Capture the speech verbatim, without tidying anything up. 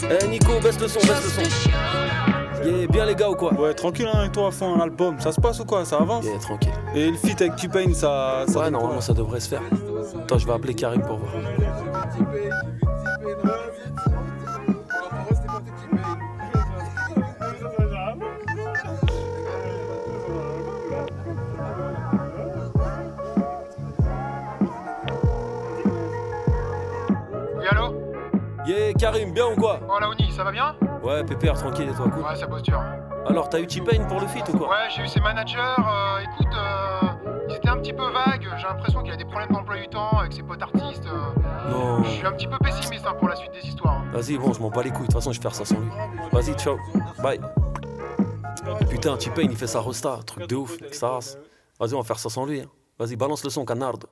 Eh Nico, baisse le son, baisse le son. Yeah, bien les gars ou quoi? Ouais, tranquille hein, et toi à fond, l'album, ça se passe ou quoi? Ça avance? Yeah, tranquille. Et le feat avec T-Pain, ça... ça Ouais, donne normalement quoi ça devrait se faire. Attends, je vais appeler Karim pour voir. Oui, allô? Yeah, Karim, bien ou quoi? Oh, Laoni, ça va bien? Ouais, pépère, tranquille et toi, cool. Ouais, ça bosse dur. Alors, t'as eu T-Pain pour le feat ou quoi? Ouais, j'ai eu ses managers. Euh, écoute, euh, ils étaient un petit peu vagues. J'ai l'impression qu'il a des problèmes d'emploi du temps avec ses potes artistes. euh. Non. Je suis un petit peu pessimiste hein, pour la suite des histoires. hein. Vas-y, bon, je m'en bats les couilles, de toute façon, je vais faire ça sans lui. Vas-y, ciao, bye. Putain, T-Pain, il fait sa rosta, truc de ouf, que ça race. Vas-y, on va faire ça sans lui. Hein. Vas-y, balance le son, canarde.